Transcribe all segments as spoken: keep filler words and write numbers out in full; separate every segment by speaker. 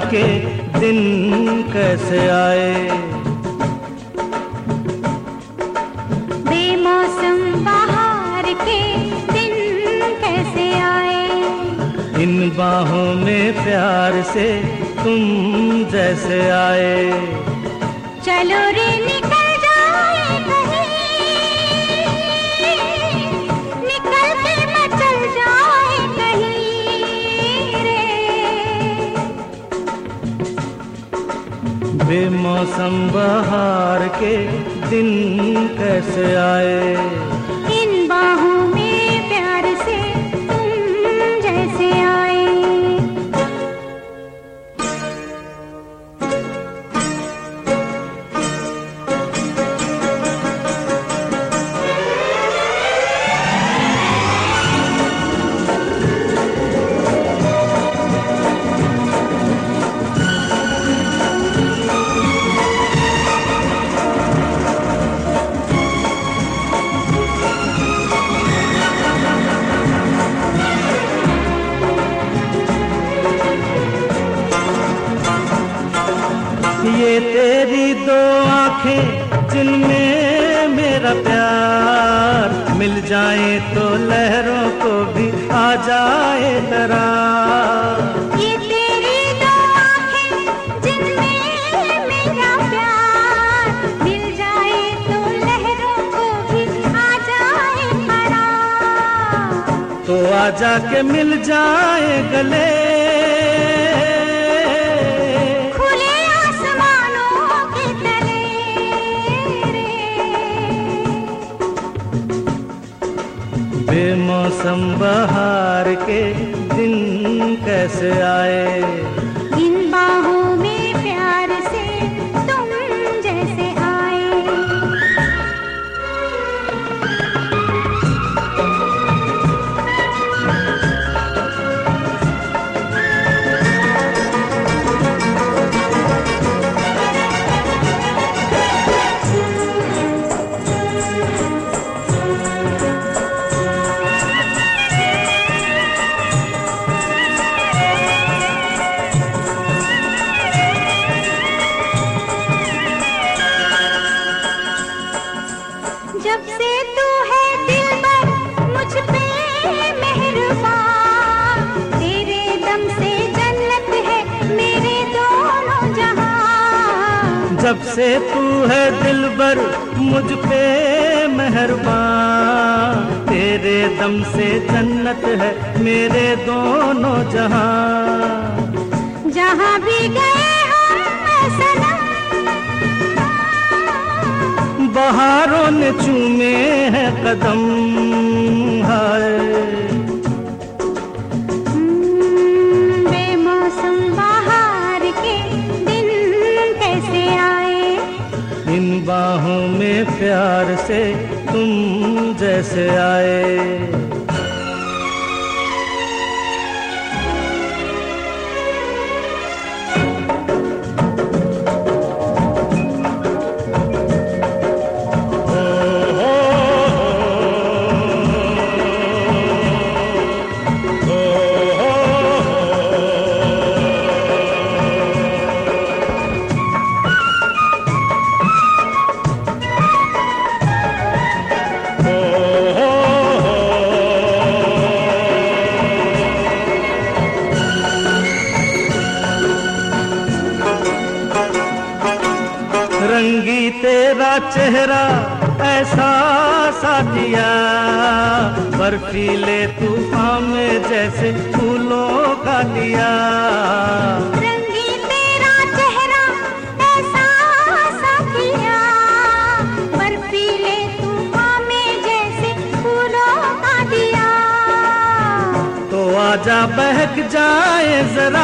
Speaker 1: के दिन कैसे आए।
Speaker 2: बेमौसम बहार के दिन कैसे आए।
Speaker 1: इन बाहों में प्यार से तुम जैसे आए।
Speaker 2: चलो रे निकल जाए कहीं, निकल के मचल जाए कहीं रे।
Speaker 1: बेमौसम बहार के दिन कैसे आए।
Speaker 2: इन बाहों में प्यार से तुम जैसे आए।
Speaker 1: ये तेरी दो आंखें जिनमें मेरा प्यार मिल जाए तो लहरों को भी आ जाए दरार।
Speaker 2: ये तेरी दो आंखें जिनमें मेरा प्यार मिल जाए तो लहरों को भी आ जाए करार।
Speaker 1: तो आजा के मिल जाए गले, बेमौसम बहार के दिन कैसे आए।
Speaker 2: इन बाहों में प्यार से तुम जैसे आए। जब से तू है दिलबर मुझ पे मेहरबान, तेरे दम से जन्नत है मेरे दोनों जहां।
Speaker 1: जब से तू है दिलबर मुझ पे मेहरबान, तेरे दम से जन्नत है मेरे दोनों जहां।
Speaker 2: जहां भी गए हम सनम,
Speaker 1: बहारों ने चूमे हैं कदम। हाय
Speaker 2: बेमौसम बहार के दिन कैसे आए।
Speaker 1: इन बाहों में प्यार से तुम जैसे आए। रंगी तेरा चेहरा ऐसा साथिया, बर्फीले तूफान में जैसे फूलों का लिया।
Speaker 2: रंगी तेरा चेहरा ऐसा साथिया, बर्फीले तूफान में जैसे फूलों का दिया।
Speaker 1: तो आजा बहक जाए जरा,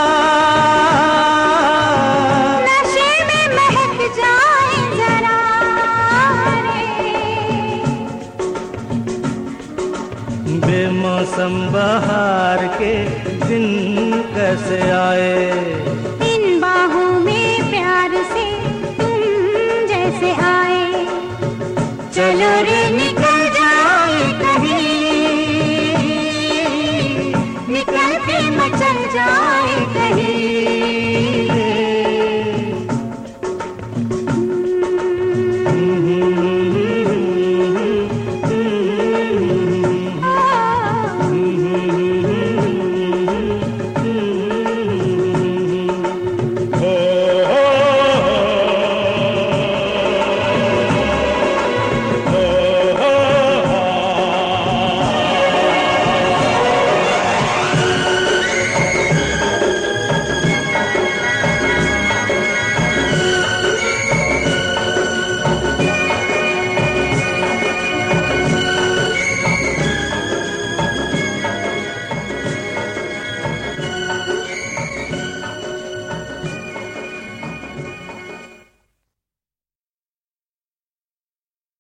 Speaker 1: बेमौसम बहार के दिन कैसे आए।
Speaker 2: इन बाहों में प्यार से तुम जैसे आए।